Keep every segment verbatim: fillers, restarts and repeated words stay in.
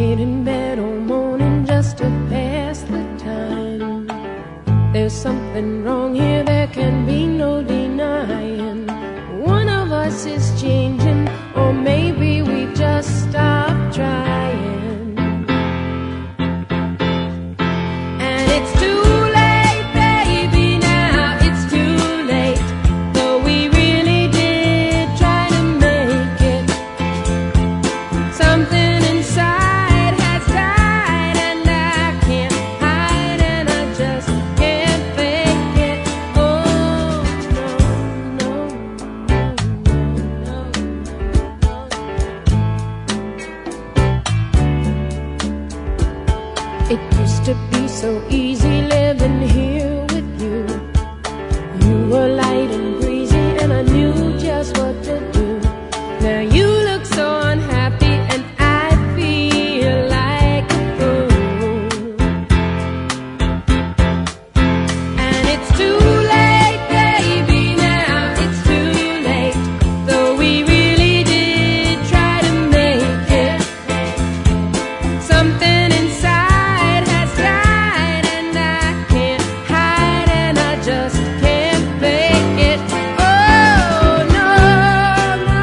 stayed in bed all morning just to pass the time. There's something wrong here, there can be no denying. One of us is changing, or maybe we just stopped trying. And it's too late, baby, now it's too late. Though we really did try to make it, something inside has died, and I can't hide, and I just can't fake it. Oh, no, no, no, no, no. It used to be so easy living here with you. You were light and breezy, and I knew just what to do. Now you look so unhappy, and I feel like a fool. And it's too late, baby, now it's too late. Though we really did try to make it, something inside has died, and I can't hide, and I just can't fake it. Oh, no, no.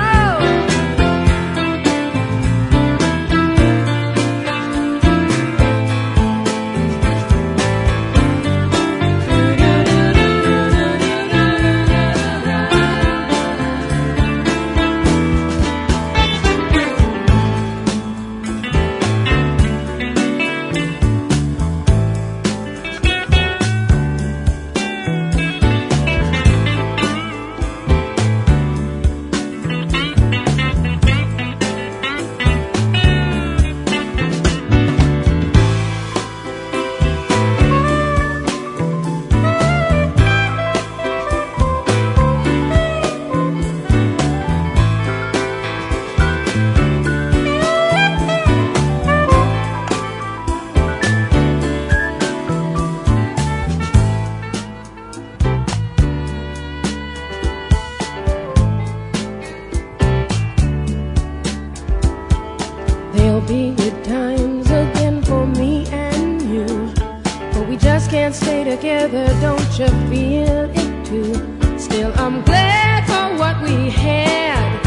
There'll be good times again for me and you, but we just can't stay together, don't you feel it too? Still, I'm glad for what we had.